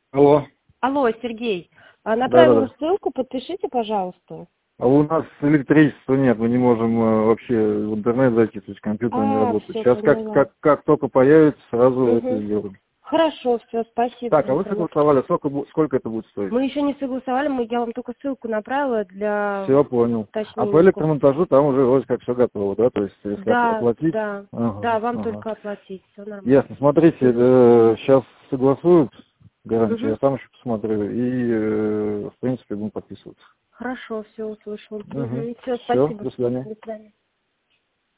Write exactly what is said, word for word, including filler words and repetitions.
Алло. Алло, Сергей. А, Направила Да-да-да. ссылку, подпишите, пожалуйста. А у нас электричества нет, мы не можем э, вообще в интернет зайти, то есть компьютер не А, работает. все, Сейчас как, поняла. как, как только появится, сразу это Угу. сделаем. Хорошо, все, спасибо Так, за а вы информацию. согласовали, сколько, бу- сколько это будет стоить? Мы еще не согласовали, мы, я вам только ссылку направила для Все, понял. А по уточнения. электромонтажу там уже вроде как все готово, да? То есть если оп- Да, оплатить... да, Ага, да, вам ага. только оплатить, все нормально. Ясно. Смотрите, сейчас согласуют гарантию, Угу. я там еще посмотрю, и э, в принципе будем подписываться. Хорошо, все услышал. Угу. Угу. Все, Все, спасибо. до свидания. До свидания.